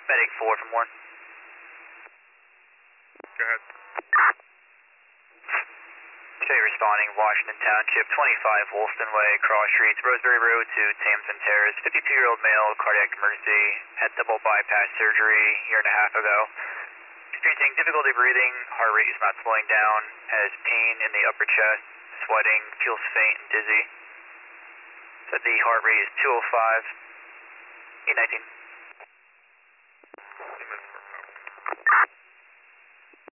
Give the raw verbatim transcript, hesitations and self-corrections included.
Medic four from Warren. Go ahead. Okay, responding, Washington Township, twenty-five Woolston Way, cross streets, Roseberry Road to Tamsin Terrace, fifty-two-year-old male, cardiac emergency, had double bypass surgery a year and a half ago. Experiencing difficulty breathing, heart rate is not slowing down, has pain in the upper chest, sweating, feels faint and dizzy. Said the heart rate is two oh five, eight nineteen.